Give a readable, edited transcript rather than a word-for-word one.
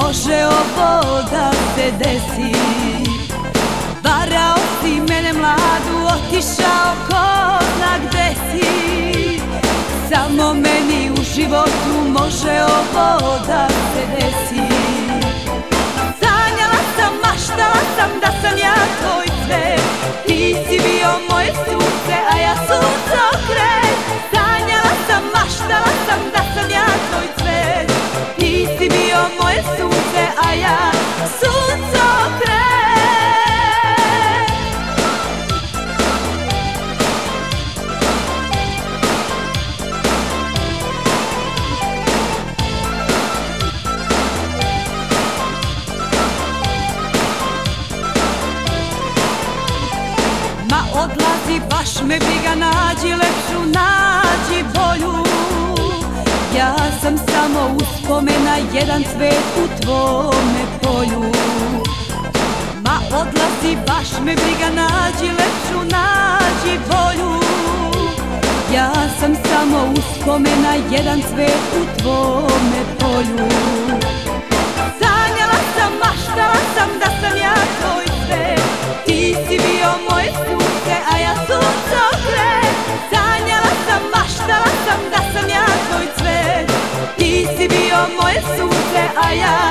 može ovo da se desi. Varao si mene mladu, otišao ko zna gde si. Samo meni u životu može ovo da se desi. Sanjala sam, maštala sam da sam ja tvoj svet. Ti si bio moje sunce, a ja suncokret. Sanjala sam, maštala sam da sam ja tvoj svet. Ti si bio moje sunce, a ja suncokret. Odlazi, baš me briga, nađi lepšu, nađi bolju. Ja sam samo uspomena, jedan cvet u tvome polju. Ma odlazi, baš me briga, nađi lepšu, nađi bolju. Ja sam samo uspomena, jedan cvet u tvome polju. Sanjala sam, maštala sam da sam ja tvoj svet. Ti si bio moje sunce, a ja suncokret. Sanjala sam, maštala sam da sam ja tvoj cvet. Ti si bio moje sunce, a ja